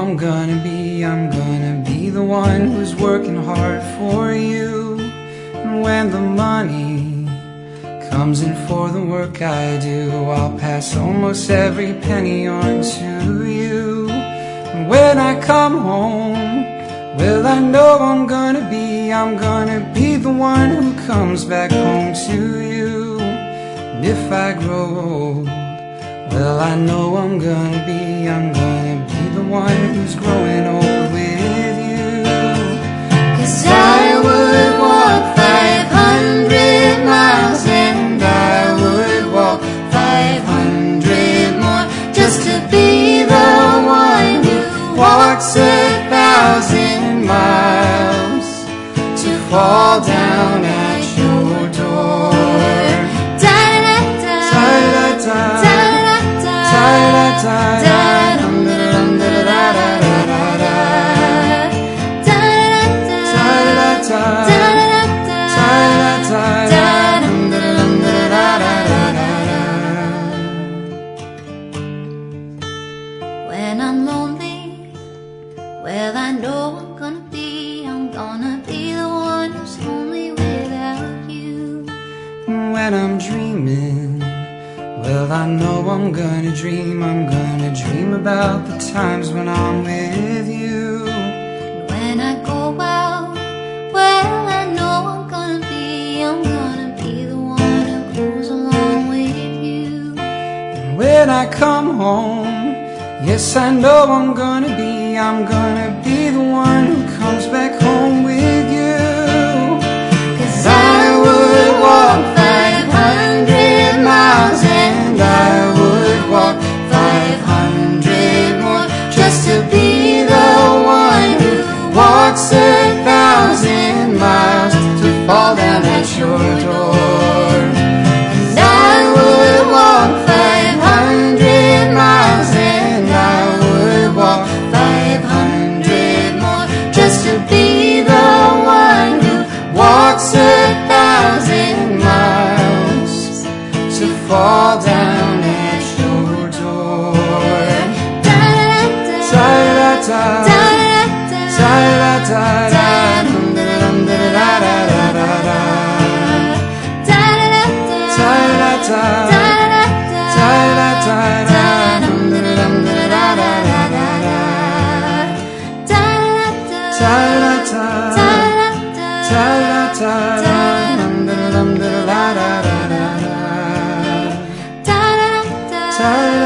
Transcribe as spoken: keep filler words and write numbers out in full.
I'm gonna be, I'm gonna be the one who's working hard for you. And when the money comes in for the work I do, I'll pass almost every penny on to you. And when I come home, well, I know I'm gonna be, I'm gonna be the one who comes back home to you. And if I grow old, well, I know I'm gonna be, I'm gonna be the one who's growing old with you. 'Cause I would walk five hundred miles, and I would walk five hundred more, just to be the one who walks a thousand miles, to fall down at your door. Da-da-da, da-da-da, da-da-da, when I'm lonely, well, I know I'm gonna be, I'm gonna be the one who's lonely without you. When I'm dreaming, well, I know I'm gonna dream, I'm gonna dream about the times when I'm with you. When I go out, well, I know I'm gonna be, I'm gonna be the one who goes along with you. And when I come home, yes, I know I'm gonna be, I'm gonna be the one who comes back home with you. 'Cause I would walk five hundred miles, and I would walk five hundred more, just to be the one who walks a thousand miles, to fall down at your door. And I would walk five hundred miles, and I would walk five hundred more, just to be the one who walks a thousand miles, to fall down at your door. Da-da-da, da-da-da, da-da-da, ta